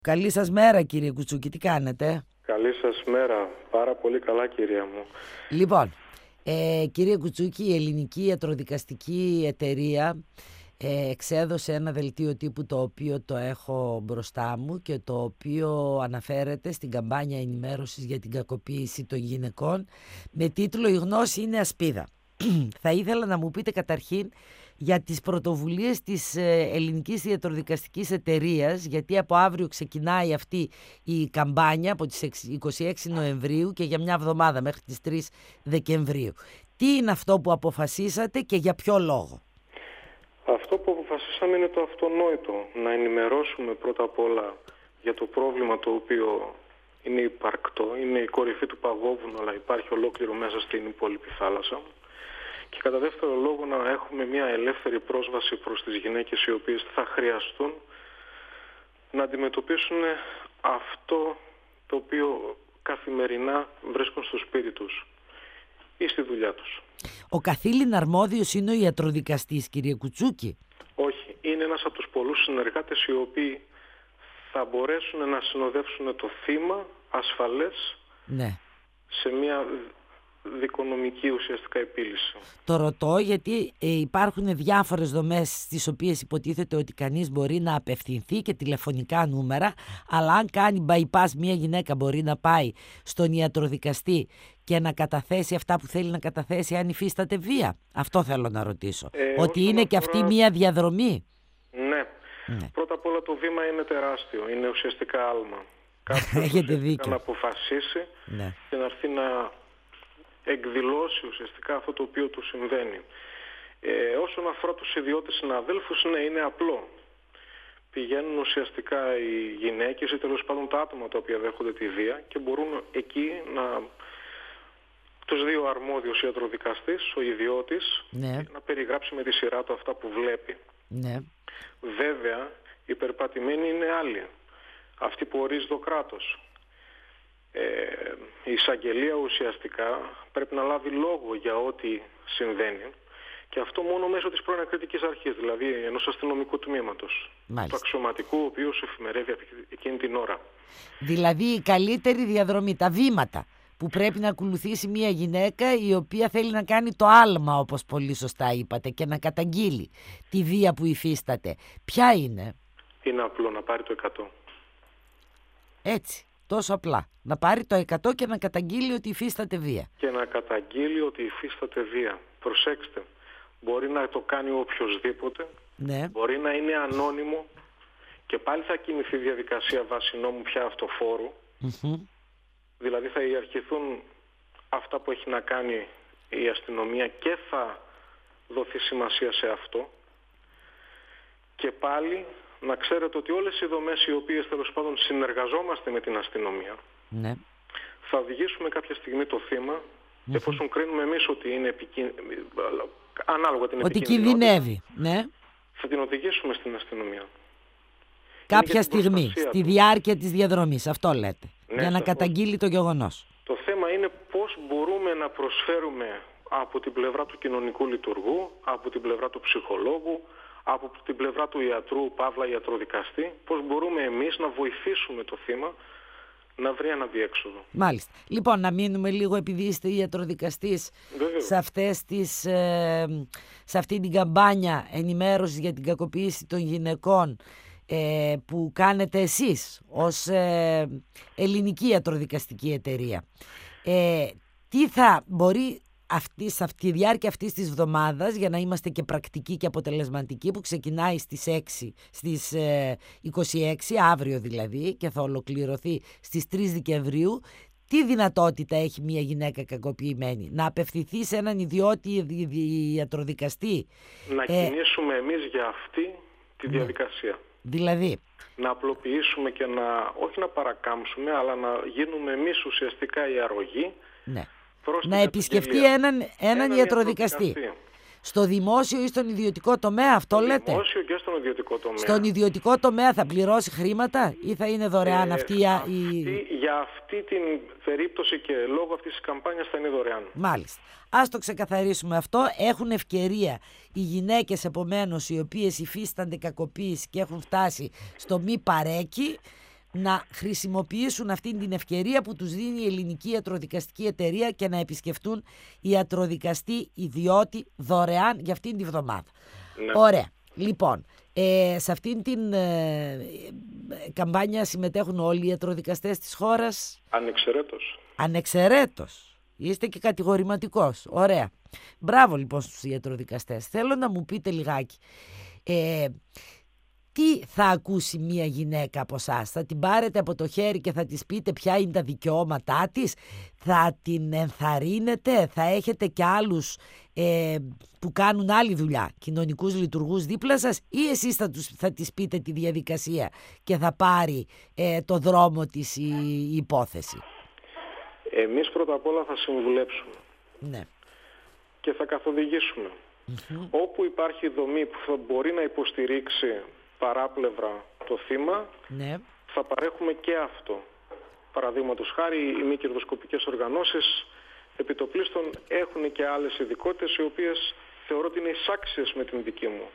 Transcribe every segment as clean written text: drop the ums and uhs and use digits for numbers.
Καλή σας μέρα, κύριε Κουτσούκη, τι κάνετε? Καλή σας μέρα. Πάρα πολύ καλά, κυρία μου. Λοιπόν, κύριε Κουτσούκη, η Ελληνική Ιατροδικαστική Εταιρεία εξέδωσε ένα δελτίο τύπου, το οποίο το έχω μπροστά μου και το οποίο αναφέρεται στην καμπάνια ενημέρωσης για την κακοποίηση των γυναικών με τίτλο «Η γνώση είναι ασπίδα». Θα ήθελα να μου πείτε καταρχήν για τις πρωτοβουλίες της Ελληνικής Ιατροδικαστικής Εταιρείας, γιατί από αύριο ξεκινάει αυτή η καμπάνια από τις 26 Νοεμβρίου και για μια εβδομάδα μέχρι τις 3 Δεκεμβρίου. Τι είναι αυτό που αποφασίσατε και για ποιο λόγο? Αυτό που αποφασίσαμε είναι το αυτονόητο. Να ενημερώσουμε πρώτα απ' όλα για το πρόβλημα το οποίο είναι υπαρκτό. Είναι η κορυφή του παγόβουνου, αλλά υπάρχει ολόκληρο μέσα στην υπόλοιπη θάλασσα. Και κατά δεύτερο λόγο να έχουμε μια ελεύθερη πρόσβαση προς τις γυναίκες οι οποίες θα χρειαστούν να αντιμετωπίσουν αυτό το οποίο καθημερινά βρίσκουν στο σπίτι τους ή στη δουλειά τους. Ο καθήλυν αρμόδιος είναι ο ιατροδικαστής, κύριε Κουτσούκη? Όχι, είναι ένας από τους πολλούς συνεργάτες οι οποίοι θα μπορέσουν να συνοδεύσουν το θύμα ασφαλές, ναι, σε μια δικονομική ουσιαστικά επίλυση. Το ρωτώ γιατί υπάρχουν διάφορες δομές στις οποίες υποτίθεται ότι κανείς μπορεί να απευθυνθεί και τηλεφωνικά νούμερα, αλλά αν κάνει bypass μια γυναίκα μπορεί να πάει στον ιατροδικαστή και να καταθέσει αυτά που θέλει να καταθέσει αν υφίσταται βία. Αυτό θέλω να ρωτήσω. Ότι είναι και αυτή μια διαδρομή. Ναι. Πρώτα απ' όλα το βήμα είναι τεράστιο. Είναι ουσιαστικά άλμα. Έχετε δίκιο. Να αποφασίσει και να έρθει να εκδηλώσει ουσιαστικά αυτό το οποίο του συμβαίνει. Όσον αφορά τους ιδιώτες συναδέλφους, ναι, είναι απλό. Πηγαίνουν ουσιαστικά οι γυναίκες ή τέλος πάντων τα άτομα τα οποία δέχονται τη βία και μπορούν εκεί να τους δύο αρμόδιους ιατροδικαστής, ο ιδιώτης, να περιγράψει με τη σειρά του αυτά που βλέπει. Ναι. Βέβαια, οι περπατημένοι είναι άλλοι. Αυτοί που ορίζει το κράτος. Η εισαγγελία ουσιαστικά πρέπει να λάβει λόγο για ό,τι συμβαίνει και αυτό μόνο μέσω της προανακριτικής αρχής, δηλαδή ενός αστυνομικού τμήματος, του αξιωματικού ο οποίος εφημερεύει εκείνη την ώρα. Δηλαδή η καλύτερη διαδρομή, τα βήματα που πρέπει να ακολουθήσει μια γυναίκα η οποία θέλει να κάνει το άλμα, όπως πολύ σωστά είπατε, και να καταγγείλει τη βία που υφίσταται, ποια είναι? Είναι απλό, να πάρει το 100. Έτσι. Τόσο απλά. Να πάρει το 100 και να καταγγείλει ότι υφίσταται βία. Και να καταγγείλει ότι υφίσταται βία. Προσέξτε. Μπορεί να το κάνει οποιοσδήποτε. Ναι. Μπορεί να είναι ανώνυμο. Και πάλι θα κινηθεί διαδικασία βάση νόμου πια αυτοφόρου. Δηλαδή θα ιεραρχηθούν αυτά που έχει να κάνει η αστυνομία και θα δοθεί σημασία σε αυτό. Και πάλι να ξέρετε ότι όλες οι δομές οι οποίες τέλος πάντων συνεργαζόμαστε με την αστυνομία, θα οδηγήσουμε κάποια στιγμή το θύμα, εφόσον κρίνουμε εμείς ότι είναι ανάλογα την ότι κινδυνεύει, θα την οδηγήσουμε στην αστυνομία. Κάποια στιγμή, στη διάρκεια της διαδρομής, αυτό λέτε, για να καταγγείλει το γεγονός. Το θέμα είναι πώς μπορούμε να προσφέρουμε από την πλευρά του κοινωνικού λειτουργού, από την πλευρά του ψυχολόγου, από την πλευρά του ιατρού, παύλα ιατροδικαστή, πώς μπορούμε εμείς να βοηθήσουμε το θύμα να βρει ένα διέξοδο. Μάλιστα. Λοιπόν, να μείνουμε λίγο, επειδή είστε ιατροδικαστής, σε αυτή την καμπάνια ενημέρωσης για την κακοποίηση των γυναικών που κάνετε εσείς ως Ελληνική Ιατροδικαστική Εταιρεία. Τι θα μπορεί σε αυτή τη διάρκεια αυτής της εβδομάδας, για να είμαστε και πρακτικοί και αποτελεσματικοί, που ξεκινάει στις 26, αύριο δηλαδή, και θα ολοκληρωθεί στις 3 Δεκεμβρίου, τι δυνατότητα έχει μια γυναίκα κακοποιημένη? Να απευθυνθεί σε έναν ιδιώτη ιατροδικαστή? Να κινήσουμε εμείς για αυτή τη διαδικασία. Δηλαδή να απλοποιήσουμε και όχι να παρακάμψουμε, αλλά να γίνουμε εμείς ουσιαστικά η αρρωγή. Να επισκεφτεί έναν ιατροδικαστή. Στο δημόσιο ή στον ιδιωτικό τομέα, αυτό λέτε? Στο δημόσιο και στον ιδιωτικό τομέα. Στον ιδιωτικό τομέα θα πληρώσει χρήματα ή θα είναι δωρεάν αυτή για αυτή την περίπτωση και λόγω αυτής της καμπάνιας θα είναι δωρεάν. Μάλιστα. Ας το ξεκαθαρίσουμε αυτό. Έχουν ευκαιρία οι γυναίκες, επομένως, οι οποίες υφίστανται κακοποίηση και έχουν φτάσει στο μη παρέκει, να χρησιμοποιήσουν αυτή την ευκαιρία που τους δίνει η Ελληνική Ιατροδικαστική Εταιρεία και να επισκεφτούν ιατροδικαστή ιδιώτη δωρεάν για αυτήν τη βδομάδα. Ναι. Ωραία. Λοιπόν, σε αυτήν την καμπάνια συμμετέχουν όλοι οι ιατροδικαστές της χώρας. Ανεξαιρέτως. Ανεξαιρέτως. Είστε και κατηγορηματικός. Ωραία. Μπράβο λοιπόν στους ιατροδικαστές. Θέλω να μου πείτε λιγάκι. Τι θα ακούσει μία γυναίκα από εσάς? Θα την πάρετε από το χέρι και θα της πείτε ποια είναι τα δικαιώματά της? Θα την ενθαρρύνετε? Θα έχετε και άλλους που κάνουν άλλη δουλειά, κοινωνικούς λειτουργούς δίπλα σας, ή εσείς θα της πείτε τη διαδικασία και θα πάρει το δρόμο της η υπόθεση? Εμείς πρώτα απ' όλα θα συμβουλέψουμε. Ναι. Και θα καθοδηγήσουμε. Όπου υπάρχει δομή που θα μπορεί να υποστηρίξει παράπλευρα το θύμα, ναι, θα παρέχουμε και αυτό. Παραδείγματος χάρη, οι μη κερδοσκοπικές οργανώσεις επιτοπλίστων έχουν και άλλες ειδικότητες, οι οποίες θεωρώ ότι είναι εισάξιες με την δική μου.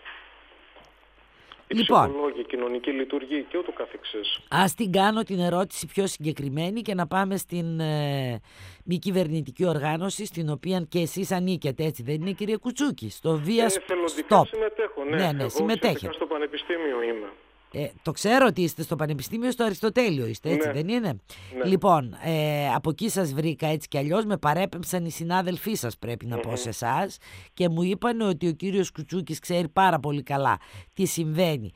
Οι ψυχολόγοι, κοινωνική λειτουργία και ούτω καθεξής. Ας την κάνω την ερώτηση πιο συγκεκριμένη και να πάμε στην μη κυβερνητική οργάνωση, στην οποία και εσείς ανήκετε, έτσι δεν είναι, κύριε Κουτσούκη? Στο Via Stop. Συμμετέχω, ναι. Ναι, συμμετέχετε. Στο πανεπιστήμιο είμαι. Το ξέρω ότι είστε στο Πανεπιστήμιο, στο Αριστοτέλειο είστε, έτσι, ναι, δεν είναι? Ναι. Λοιπόν, από εκεί σας βρήκα έτσι κι αλλιώς, με παρέπεμψαν οι συνάδελφοί σας, πρέπει να πω σε εσάς, και μου είπαν ότι ο κύριος Κουτσούκης ξέρει πάρα πολύ καλά τι συμβαίνει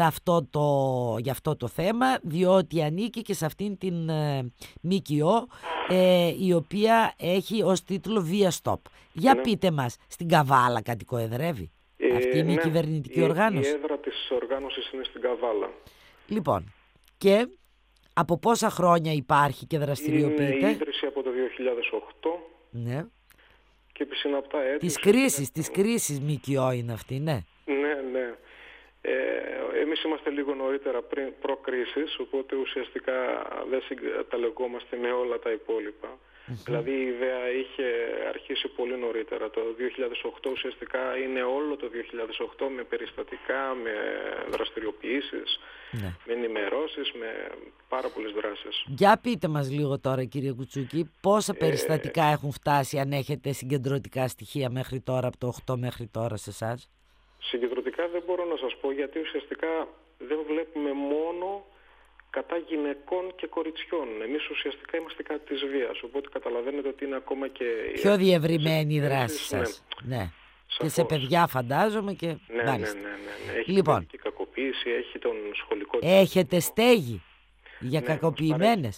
για αυτό το θέμα, διότι ανήκει και σε αυτήν την ΜΚΟ, η οποία έχει ως τίτλο Via Stop. Για πείτε μας, στην Καβάλα κατοικοεδρεύει αυτή είναι η κυβερνητική οργάνωση? Η έδρα της οργάνωσης είναι στην Καβάλα. Λοιπόν, και από πόσα χρόνια υπάρχει και δραστηριοποιείται? Είναι η ίδρυση από το 2008. Ναι. Και επί συναπτά έτη. Της κρίσης ΜΚΟ είναι αυτή, ναι. Ναι. Εμείς είμαστε λίγο νωρίτερα προ-κρίσης, οπότε ουσιαστικά δεν συγκαταλεγόμαστε με όλα τα υπόλοιπα. Δηλαδή η ιδέα είχε αρχίσει πολύ νωρίτερα. Το 2008 ουσιαστικά είναι όλο το 2008 με περιστατικά, με δραστηριοποιήσεις, με ενημερώσεις, με πάρα πολλές δράσεις. Για πείτε μας λίγο τώρα, κύριε Κουτσούκη, πόσα περιστατικά έχουν φτάσει, αν έχετε συγκεντρωτικά στοιχεία μέχρι τώρα, από το 8 μέχρι τώρα σε εσάς? Συγκεντρωτικά δεν μπορώ να σας πω, γιατί ουσιαστικά δεν βλέπουμε μόνο κατά γυναικών και κοριτσιών. Εμείς ουσιαστικά είμαστε κατά της βίας, οπότε καταλαβαίνετε ότι είναι ακόμα και... Πιο διευρυμένη η δράση σας. Ναι. Και σε παιδιά φαντάζομαι και... Ναι. Έχει λοιπόν, την κακοποίηση, έχει τον σχολικό... Έχετε στέγη για κακοποιημένες?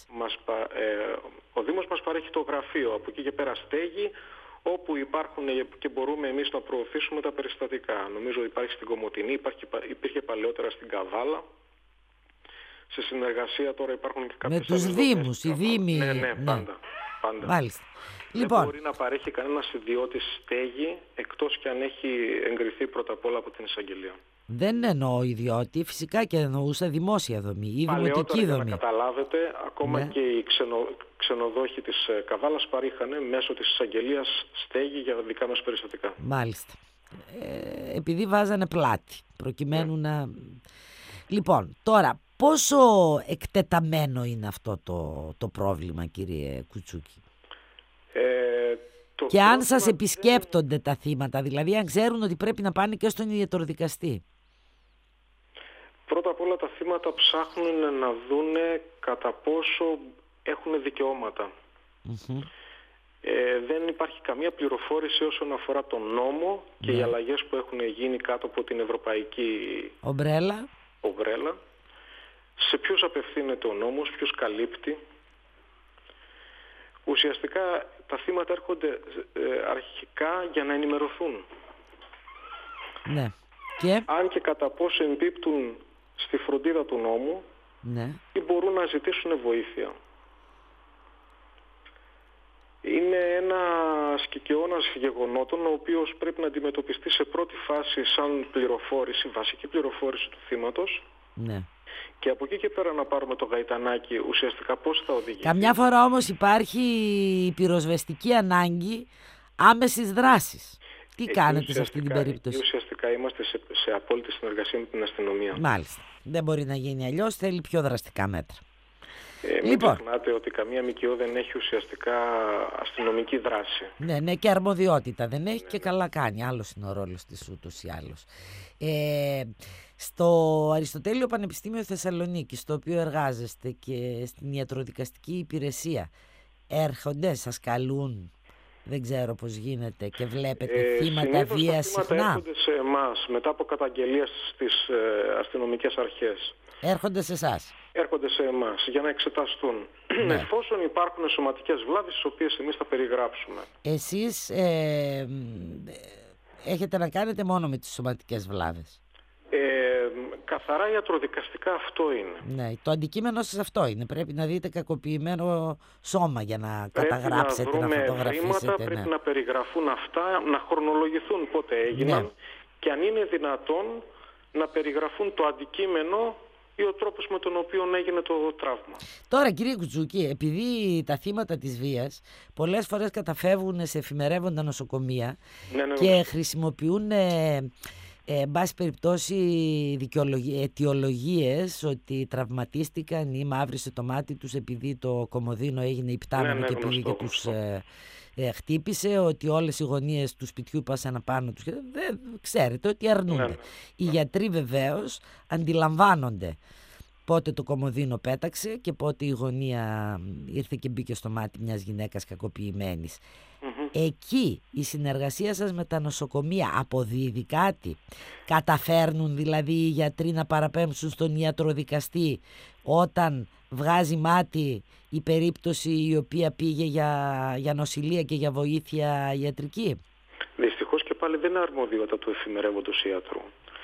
Ο Δήμος μας παρέχει το γραφείο, από εκεί και πέρα στέγη, όπου υπάρχουν και μπορούμε εμείς να προωθήσουμε τα περιστατικά. Νομίζω υπάρχει στην Κομοτηνή, υπήρχε παλαιότερα στην Καβάλα. Σε συνεργασία τώρα υπάρχουν και κάποιες... Με τους Δήμους, οι Δήμοι... Ναι, πάντα. Μάλιστα. Δεν μπορεί να παρέχει κανένας ιδιώτης στέγη, εκτός και αν έχει εγκριθεί πρώτα απ' όλα από την εισαγγελία. Δεν εννοώ ιδιώτη, φυσικά και εννοούσα δημόσια δομή ή δημοτική δομή. Για να καταλάβετε, ακόμα και οι ξενοδόχοι της Καβάλας παρήχανε μέσω της εισαγγελίας στέγη για δικά μας περιστατικά. Μάλιστα. Επειδή βάζανε πλάτη, προκειμένου να... Λοιπόν, τώρα, πόσο εκτεταμένο είναι αυτό το πρόβλημα, κύριε Κουτσούκη? Και αν σας επισκέπτονται τα θύματα, δηλαδή αν ξέρουν ότι πρέπει να πάνε και στον ιατροδικαστή? Πρώτα απ' όλα τα θύματα ψάχνουν να δούνε κατά πόσο έχουν δικαιώματα. Δεν υπάρχει καμία πληροφόρηση όσον αφορά τον νόμο και οι αλλαγές που έχουν γίνει κάτω από την ευρωπαϊκή ομπρέλα. Σε ποιους απευθύνεται ο νόμος, ποιους καλύπτει. Ουσιαστικά τα θύματα έρχονται αρχικά για να ενημερωθούν. Ναι. Και... αν και κατά πόσο εμπίπτουν στη φροντίδα του νόμου, ή μπορούν να ζητήσουν βοήθεια. Είναι ένας κικαιώνας γεγονότων, ο οποίος πρέπει να αντιμετωπιστεί σε πρώτη φάση σαν πληροφόρηση, βασική πληροφόρηση του θύματος. Ναι. Και από εκεί και πέρα να πάρουμε το γαϊτανάκι ουσιαστικά πώς θα οδηγήσει. Καμιά φορά όμως υπάρχει η πυροσβεστική ανάγκη άμεσης δράσης. Τι κάνετε σε αυτή την περίπτωση? Ουσιαστικά είμαστε σε απόλυτη συνεργασία με την αστυνομία. Μάλιστα. Δεν μπορεί να γίνει αλλιώς, θέλει πιο δραστικά μέτρα. Μην ξεχνάτε ότι καμία ΜΚΟ δεν έχει ουσιαστικά αστυνομική δράση. Ναι, και αρμοδιότητα δεν έχει, και καλά κάνει. Άλλος είναι ο ρόλος της ούτως ή άλλως. Στο Αριστοτέλειο Πανεπιστήμιο Θεσσαλονίκης, στο οποίο εργάζεστε, και στην ιατροδικαστική υπηρεσία, έρχονται, σας καλούν? Δεν ξέρω πώς γίνεται, και βλέπετε θύματα βίας συχνά? Τα θύματα έρχονται σε εμάς μετά από καταγγελία στις αστυνομικές αρχές. Έρχονται σε εσάς? Έρχονται σε εμάς για να εξεταστούν. Ναι. Εφόσον υπάρχουν σωματικές βλάβες, τις οποίες εμείς θα περιγράψουμε. Εσείς έχετε να κάνετε μόνο με τις σωματικές βλάβες? Καθαρά ιατροδικαστικά αυτό είναι. Ναι, το αντικείμενο σας αυτό είναι. Πρέπει να δείτε κακοποιημένο σώμα για να καταγράψετε, να φωτογραφίσετε. Πρέπει να περιγραφούν αυτά, να χρονολογηθούν πότε έγιναν, και αν είναι δυνατόν να περιγραφούν το αντικείμενο ή ο τρόπος με τον οποίο έγινε το τραύμα. Τώρα, κύριε Κουτσούκη, επειδή τα θύματα της βίας πολλές φορές καταφεύγουν σε εφημερεύοντα νοσοκομεία και χρησιμοποιούν εν πάση περιπτώσει αιτιολογίες ότι τραυματίστηκαν ή μαύρισε το μάτι τους επειδή το κομοδίνο έγινε υπτάμενο και πήγε και τους χτύπησε, ότι όλες οι γωνίες του σπιτιού πάσαν πάνω τους. Ξέρετε ότι αρνούνται. Οι γιατροί βεβαίως αντιλαμβάνονται πότε το κομοδίνο πέταξε και πότε η γωνία ήρθε και μπήκε στο μάτι μιας γυναίκας κακοποιημένης. Εκεί η συνεργασία σας με τα νοσοκομεία αποδίδει κάτι? Καταφέρνουν δηλαδή οι γιατροί να παραπέμψουν στον ιατροδικαστή όταν βγάζει μάτι η περίπτωση η οποία πήγε για νοσηλεία και για βοήθεια ιατρική? Δυστυχώς και πάλι δεν είναι αρμοδιότητα του εφημερεύοντος ιατρού.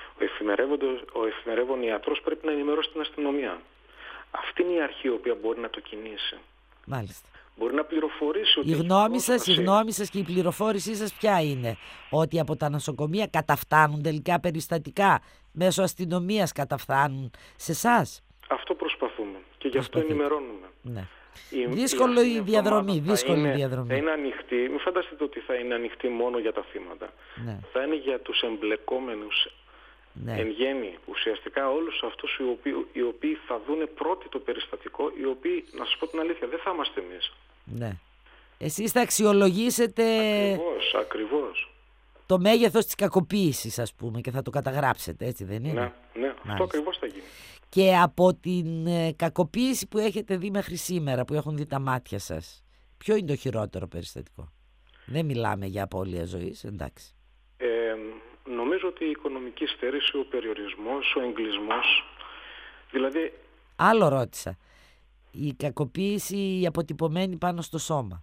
Ο εφημερεύον ιατρός πρέπει να ενημερώσει την αστυνομία. Αυτή είναι η αρχή η οποία μπορεί να το κινήσει. Μάλιστα. Μπορεί να πληροφορήσει ότι... Η γνώμη σας και η πληροφόρησή σας ποια είναι? Ότι από τα νοσοκομεία καταφτάνουν τελικά περιστατικά, μέσω αστυνομίας καταφτάνουν σε εσάς? Αυτό προσπαθούμε και γι' αυτό ενημερώνουμε. Ναι. Δύσκολη διαδρομή. Θα είναι ανοιχτή. Μην φανταστείτε ότι θα είναι ανοιχτή μόνο για τα θύματα. Ναι. Θα είναι για τους εμπλεκόμενους εν γέννη, ουσιαστικά όλους αυτούς οι οποίοι θα δούνε πρώτοι το περιστατικό, οι οποίοι, να σας πω την αλήθεια, δεν θα είμαστε εμείς. Ναι. Εσείς θα αξιολογήσετε ακριβώς το μέγεθος της κακοποίησης, ας πούμε, και θα το καταγράψετε, έτσι δεν είναι? Ναι, αυτό ακριβώς θα γίνει. Και από την κακοποίηση που έχετε δει μέχρι σήμερα, που έχουν δει τα μάτια σας, ποιο είναι το χειρότερο περιστατικό? Δεν μιλάμε για απώλεια ζωής, εντάξει. Νομίζω ότι η οικονομική στέρηση, ο περιορισμός, ο εγκλισμός, δηλαδή... Άλλο ρώτησα. Η κακοποίηση η αποτυπωμένη πάνω στο σώμα.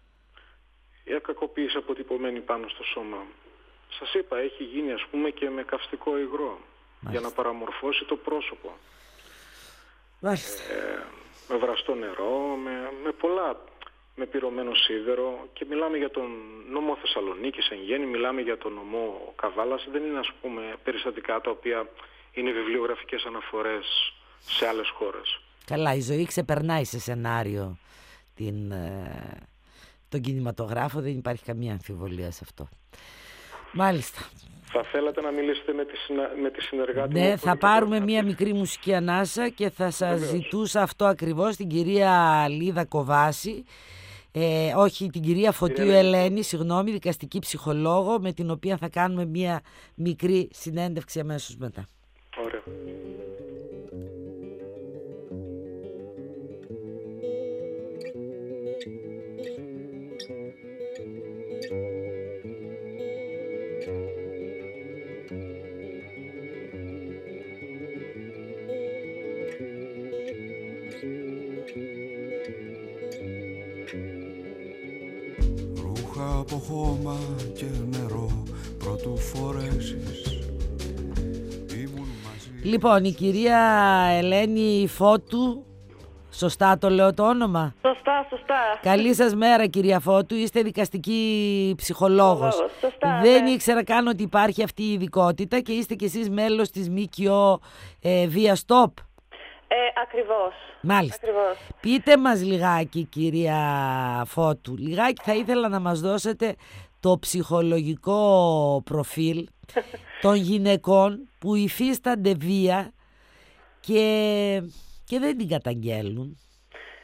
Η κακοποίηση αποτυπωμένη πάνω στο σώμα. Σας είπα, έχει γίνει ας πούμε και με καυστικό υγρό. Μάλιστα. Για να παραμορφώσει το πρόσωπο. Με βραστό νερό, με πολλά, με πυρωμένο σίδερο, και μιλάμε για τον νόμο Θεσσαλονίκης εν γέννη, μιλάμε για τον νομό Καβάλας. Δεν είναι ας πούμε περιστατικά τα οποία είναι βιβλιογραφικές αναφορές σε άλλες χώρες. Καλά, η ζωή ξεπερνάει σε σενάριο τον κινηματογράφο, δεν υπάρχει καμία αμφιβολία σε αυτό. Μάλιστα. Θα θέλατε να μιλήσετε με τη συνεργάτη? Ναι, θα πάρουμε μία μικρή μουσική ανάσα και θα σας ζητούσα αυτό ακριβώς, την κυρία Λίδα Κοβάση, όχι, την κυρία Φωτίου Ελένη, συγγνώμη, δικαστική ψυχολόγο, με την οποία θα κάνουμε μία μικρή συνέντευξη αμέσως μετά. Ωραία. Από χώμα και νερό πρωτού φορέσεις. Λοιπόν, η κυρία Ελένη Φώτου, σωστά το λέω το όνομα? Σωστά. Καλή σας μέρα, κυρία Φώτου, είστε δικαστική ψυχολόγος. Σωστά, δεν ήξερα καν ότι υπάρχει αυτή η ειδικότητα, και είστε κι εσείς μέλος της ΜΚΟ Βία Stop. Ακριβώς. Μάλιστα. Ακριβώς. Πείτε μας λιγάκι, κυρία Φώτου, λιγάκι θα ήθελα να μας δώσετε το ψυχολογικό προφίλ των γυναικών που υφίστανται βία και δεν την καταγγέλουν.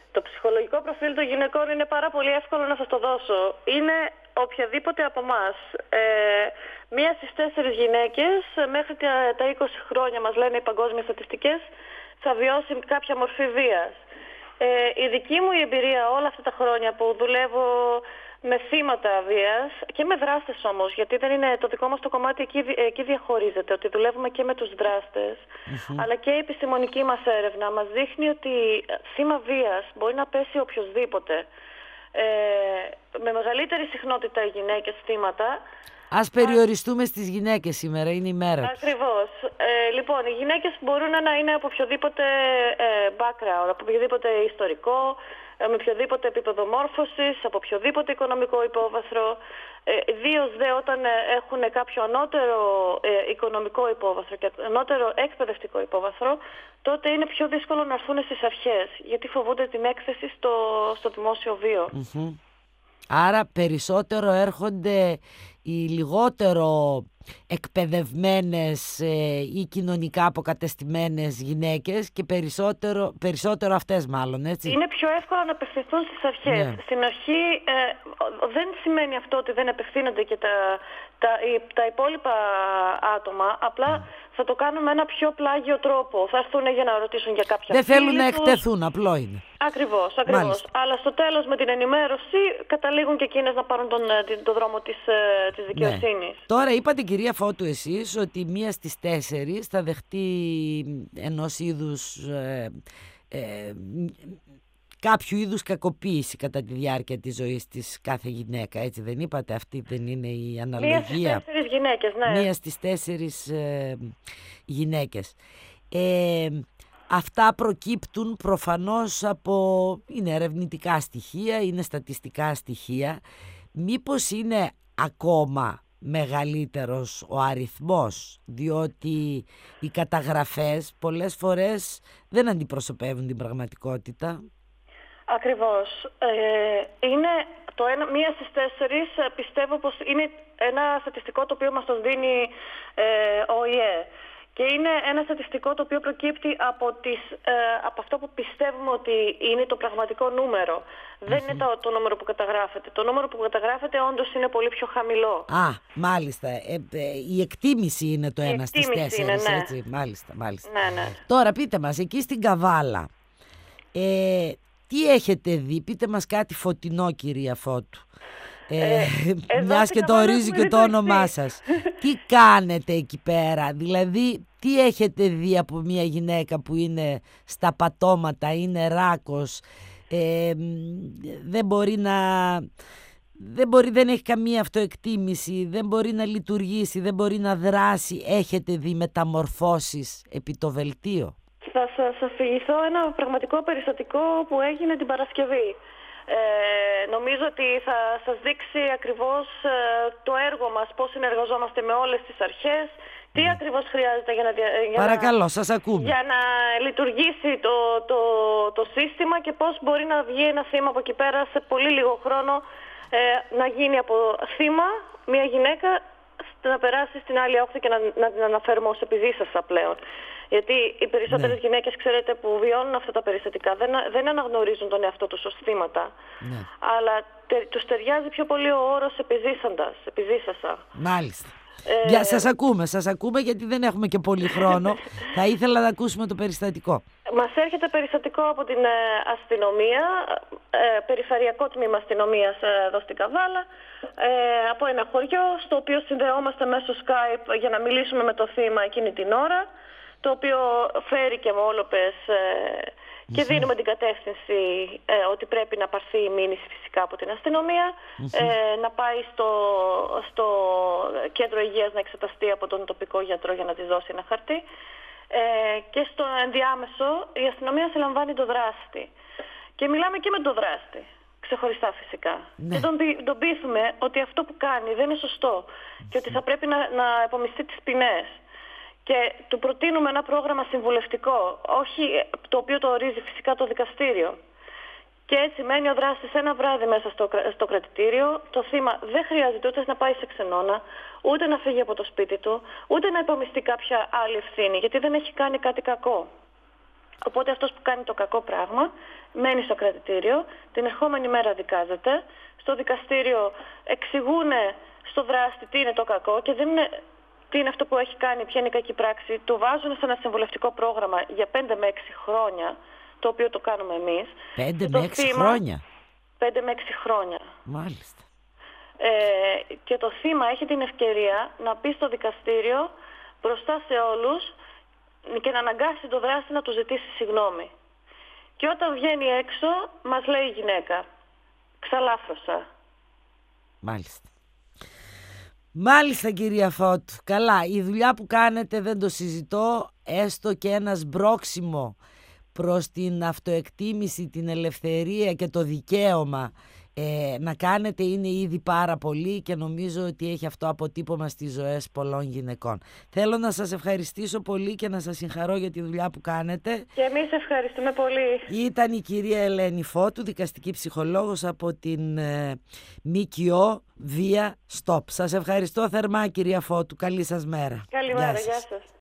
Το ψυχολογικό προφίλ των γυναικών είναι πάρα πολύ εύκολο να σας το δώσω. Είναι οποιαδήποτε από εμάς. Μία στις 4 γυναίκες μέχρι τα 20 χρόνια, μας λένε οι παγκόσμιες στατιστικές, θα βιώσει κάποια μορφή βίας. Η δική μου εμπειρία όλα αυτά τα χρόνια που δουλεύω με θύματα βίας και με δράστες όμως, γιατί δεν είναι το δικό μας το κομμάτι, εκεί διαχωρίζεται, ότι δουλεύουμε και με τους δράστες, αλλά και η επιστημονική μας έρευνα μας δείχνει ότι θύμα βίας μπορεί να πέσει οποιοσδήποτε. Με μεγαλύτερη συχνότητα οι γυναίκες θύματα. Ας περιοριστούμε στις γυναίκες σήμερα, είναι η μέρα τους. Ακριβώς. Λοιπόν, οι γυναίκες μπορούν να είναι από οποιοδήποτε background, από οποιοδήποτε ιστορικό, με οποιοδήποτε επίπεδο μόρφωσης, από οποιοδήποτε οικονομικό υπόβαθρο. Ιδίως δε όταν έχουν κάποιο ανώτερο οικονομικό υπόβαθρο και ανώτερο εκπαιδευτικό υπόβαθρο, τότε είναι πιο δύσκολο να έρθουν στις αρχές, γιατί φοβούνται την έκθεση στο δημόσιο βίο. Άρα περισσότερο έρχονται οι λιγότερο εκπαιδευμένες ή κοινωνικά αποκατεστημένες γυναίκες και περισσότερο αυτές μάλλον, έτσι. Είναι πιο εύκολο να απευθυνθούν στις αρχές. Ναι. Στην αρχή δεν σημαίνει αυτό ότι δεν απευθύνονται και τα υπόλοιπα άτομα, απλά θα το κάνουν με ένα πιο πλάγιο τρόπο. Θα έρθουν για να ρωτήσουν για κάποια Δεν θέλουν να εκτεθούν, απλό είναι. Ακριβώς. Αλλά στο τέλος με την ενημέρωση καταλήγουν και εκείνες να πάρουν τον δρόμο της δικαιοσύνης. Ναι. Τώρα είπατε, κυρία Φώτου, εσείς ότι 1 στις 4 θα δεχτεί ενός είδους κάποιου είδους κακοποίηση κατά τη διάρκεια της ζωής της κάθε γυναίκα, έτσι δεν είπατε? Αυτή δεν είναι η αναλογία? 1 στις 4 γυναίκες, ναι. 1 στις 4 γυναίκες. Αυτά προκύπτουν προφανώς είναι ερευνητικά στοιχεία, είναι στατιστικά στοιχεία. Μήπως είναι ακόμα μεγαλύτερος ο αριθμός, διότι οι καταγραφές πολλές φορές δεν αντιπροσωπεύουν την πραγματικότητα? Ακριβώς. Είναι 1 στις 4, πιστεύω πως είναι ένα στατιστικό το οποίο μας το δίνει ο ΟΗΕ. Και είναι ένα στατιστικό το οποίο προκύπτει από αυτό που πιστεύουμε ότι είναι το πραγματικό νούμερο. Δεν είναι το νούμερο που καταγράφεται. Το νούμερο που καταγράφεται όντως είναι πολύ πιο χαμηλό. Μάλιστα. Η εκτίμηση είναι το 1 στις 4. Είναι, ναι. Έτσι. Μάλιστα. Ναι. Τώρα πείτε μας, εκεί στην Καβάλα, τι έχετε δει? Πείτε μας κάτι φωτεινό, κυρία Φώτου. Μιας και το ορίζει και το όνομά σας. Τι κάνετε εκεί πέρα? Δηλαδή τι έχετε δει από μια γυναίκα που είναι στα πατώματα, είναι ράκος, δεν έχει καμία αυτοεκτίμηση, δεν μπορεί να λειτουργήσει, δεν μπορεί να δράσει? Έχετε δει μεταμορφώσεις επί το βελτίο? Θα σας αφηγηθώ ένα πραγματικό περιστατικό που έγινε την Παρασκευή. Νομίζω ότι θα σας δείξει ακριβώς το έργο μας, πώς συνεργαζόμαστε με όλες τις αρχές, τι ακριβώς χρειάζεται Παρακαλώ, σας ακούμε. Για να λειτουργήσει το σύστημα και πώς μπορεί να βγει ένα θύμα από εκεί πέρα σε πολύ λίγο χρόνο, να γίνει από θύμα μια γυναίκα, να περάσει στην άλλη όχθη και να την αναφέρουμε ως επιδίστασα πλέον. Γιατί οι περισσότερες γυναίκες, ξέρετε, που βιώνουν αυτά τα περιστατικά δεν αναγνωρίζουν τον εαυτό τους ως θύματα. Ναι. Αλλά τους ταιριάζει πιο πολύ ο όρος επιζήσασα. Μάλιστα. Σας ακούμε γιατί δεν έχουμε και πολύ χρόνο. Θα ήθελα να ακούσουμε το περιστατικό. Μας έρχεται περιστατικό από την αστυνομία, περιφερειακό τμήμα αστυνομίας εδώ στην Καβάλα, από ένα χωριό στο οποίο συνδεόμαστε μέσω Skype για να μιλήσουμε με το θύμα εκείνη την ώρα, το οποίο φέρει και μόλοπες και δίνουμε την κατεύθυνση ότι πρέπει να πάρθει η μήνυση φυσικά από την αστυνομία, να πάει στο κέντρο υγείας να εξεταστεί από τον τοπικό γιατρό για να της δώσει ένα χαρτί, και στο ενδιάμεσο η αστυνομία συλλαμβάνει τον δράστη. Και μιλάμε και με τον δράστη, ξεχωριστά φυσικά. Ναι. Και τον πείθουμε ότι αυτό που κάνει δεν είναι σωστό και ότι θα πρέπει να επομιστεί τις ποινές. Και του προτείνουμε ένα πρόγραμμα συμβουλευτικό, όχι το οποίο το ορίζει φυσικά το δικαστήριο. Και έτσι μένει ο δράστης ένα βράδυ μέσα στο κρατητήριο. Το θύμα δεν χρειάζεται ούτε να πάει σε ξενώνα, ούτε να φύγει από το σπίτι του, ούτε να υπομειστεί κάποια άλλη ευθύνη, γιατί δεν έχει κάνει κάτι κακό. Οπότε αυτός που κάνει το κακό πράγμα μένει στο κρατητήριο, την ερχόμενη μέρα δικάζεται. Στο δικαστήριο εξηγούν στο δράστη τι είναι το κακό και δεν είναι τι είναι αυτό που έχει κάνει, ποια είναι η κακή πράξη. Το βάζουν σε ένα συμβουλευτικό πρόγραμμα για 5 με 6 χρόνια, το οποίο το κάνουμε εμείς. 5 με 6 χρόνια. 5 με 6 χρόνια. Μάλιστα. Και το θύμα έχει την ευκαιρία να πει στο δικαστήριο μπροστά σε όλους και να αναγκάσει το δράστη να του ζητήσει συγγνώμη. Και όταν βγαίνει έξω μας λέει η γυναίκα, ξαλάφρωσα. Μάλιστα. Μάλιστα, κυρία Φώτου. Καλά, η δουλειά που κάνετε δεν το συζητώ, έστω και ένα σμπρόξιμο προς την αυτοεκτίμηση, την ελευθερία και το δικαίωμα να κάνετε είναι ήδη πάρα πολύ και νομίζω ότι έχει αυτό αποτύπωμα στις ζωές πολλών γυναικών. Θέλω να σας ευχαριστήσω πολύ και να σας συγχαρώ για τη δουλειά που κάνετε. Και εμείς ευχαριστούμε πολύ. Ήταν η κυρία Ελένη Φώτου, δικαστική ψυχολόγος από την ΜΚΟ Βία Stop. Σας ευχαριστώ θερμά, κυρία Φώτου. Καλή σας μέρα. Καλημέρα, γεια σας.